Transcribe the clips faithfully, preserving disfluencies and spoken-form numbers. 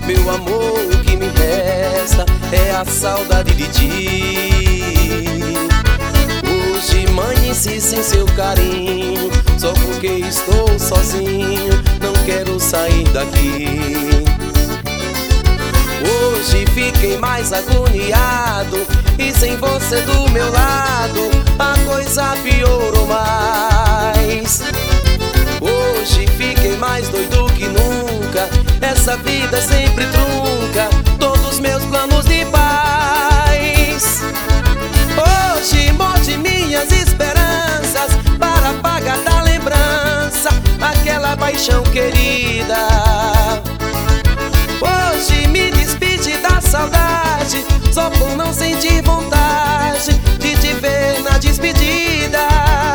Meu amor, o que me resta é a saudade de ti. Hoje amanheci sem seu carinho, só porque estou sozinho, não quero sair daqui. Hoje fiquei mais agoniado, e sem você do meu lado a coisa piorou mais. Hoje fiquei mais doido que nunca, essa vida sempre trunca todos meus planos de paz. Hoje morde minhas esperanças para apagar da lembrança aquela paixão querida. Hoje me despedi da saudade, só por não sentir vontade de te ver na despedida.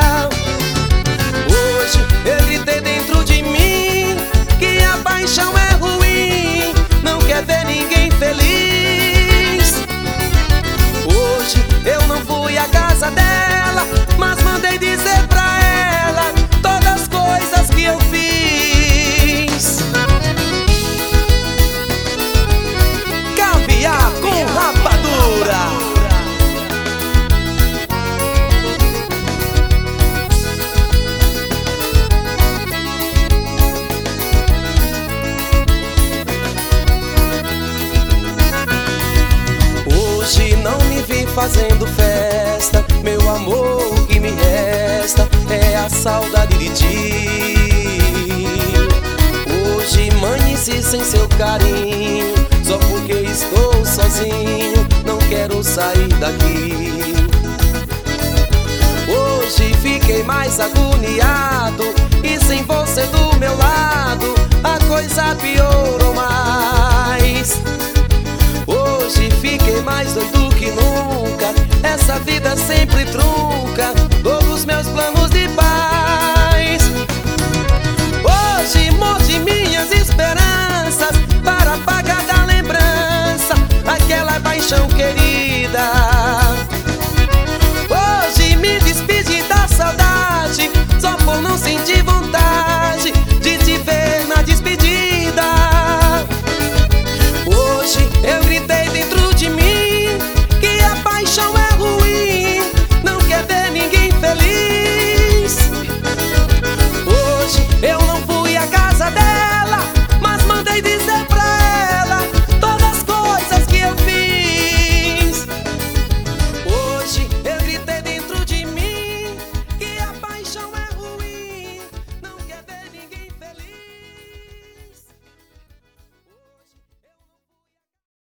Hoje eu gritei dentro de mim que a paixão é ruim, não quer ver ninguém feliz. Hoje eu não fui à casa dela, mas mandei dizer pra ela todas as coisas que eu fiz. Caviar com rapadura. Hoje não me vi fazendo festa, meu amor, o que me resta é a saudade de ti. Hoje amanheci sem seu carinho, só porque estou sozinho, não quero sair daqui. Hoje fiquei mais agoniado, e sem você do meu lado a coisa piorou mais. Hoje fiquei mais doido que nunca, essa vida sempre trunca todos meus planos de paz. Hoje morde minhas esperanças para apagar da lembrança aquela paixão querida.